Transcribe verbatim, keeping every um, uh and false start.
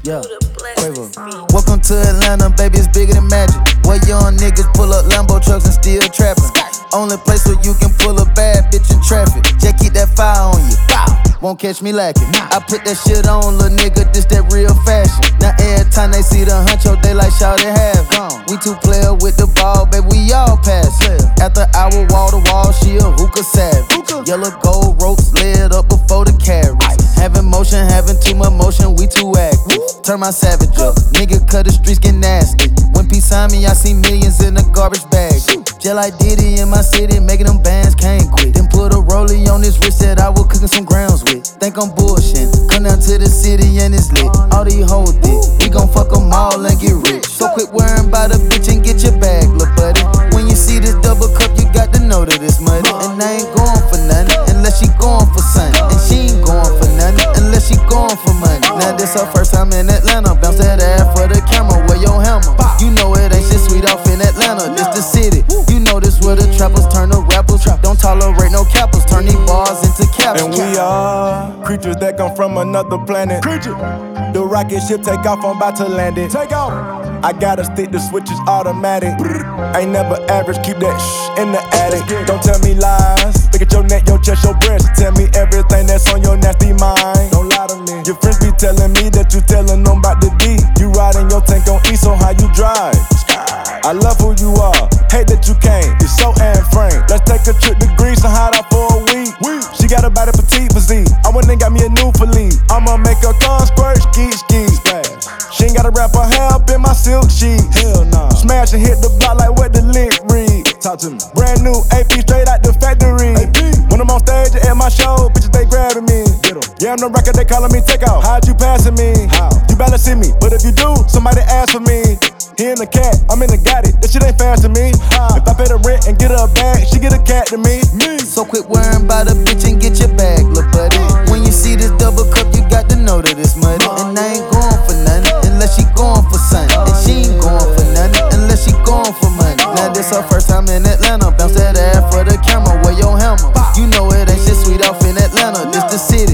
Yeah, Quavo. Welcome to Atlanta, baby, it's bigger than magic. Where young niggas pull up Lambo trucks and still trapping. Only place where you can pull a bad bitch in traffic. Just keep that fire on you, won't catch me lacking. I put that shit on, little nigga, this that real fashion. Now every time they see the huncho, they like shout it half. We two player with the ball, baby, we all pass. After hour, wall to wall, she a hookah savage. Yellow gold ropes laid up before the carriage. Having motion, having too much motion, we too active. Turn my savage up, nigga cut the streets get nasty. When peace on me, I see millions in a garbage bag. Just like Diddy in my city, making them bands can't quit. Then put a rollie on this wrist that I was cooking some grounds with. Think I'm bullshit, come down to the city and it's lit. All these hoes thick, we gon' fuck them all and get rich. So quit worrying about a bitch and get your bag, lil' buddy. When you see this double cup, you got to know that it's muddy. And I ain't going for nothing unless she going for something. And she ain't going for nothing unless she going for money. Now this her first time in Atlanta, bounce that ass for the camera, wear your hammer. You know it ain't shit sweet off in Atlanta, this the city. You know this where the trappers turn to rappers. Don't tolerate no cappers, turn these bars into caps. And we are creatures that come from another planet. Creature. The rocket ship take off, I'm about to land it. Take off. I gotta stick the switches automatic. Ain't never average, keep that shh in the attic. Don't tell me lies. Look at your neck, your chest, your breast. Tell me everything that's on your nasty mind. Don't lie to me. Your friends be telling me that you telling them about the D. You riding your tank on E, so how you drive? I love who you are, hate that you came. You're so Anne Frank. Let's take a trip to Greece and hide out for a week. She got a body petite physique. I went and got me a new Philippe. I'ma make her car squirt, ski, ski, splash. She ain't gotta wrap her hair up in my silk sheets. Hell nah. Smash and hit the block like what the lick read. Talk to me. Brand new A P straight out the factory. A P. When I'm on stage at my show, bitches they grabbing me. Yeah, I'm the record, they calling me take off. How'd you passing me? How? You better see me, but if you do, somebody ask for me. He in the cat, I'm in the got it. That shit ain't fast to me. How? If I pay the rent and get her a bag, she get a cat to me. me. So quit worrying about a bitch and get your bag, lil' buddy. When you see this double cup, you got to know that it's muddy. And I ain't going for nothing unless she going for something. And she ain't going for nothing unless she going for money. Now this her first time in Atlanta, bounce that ass for the camera, wear your hammer. You know it ain't shit sweet off in Atlanta, this the city.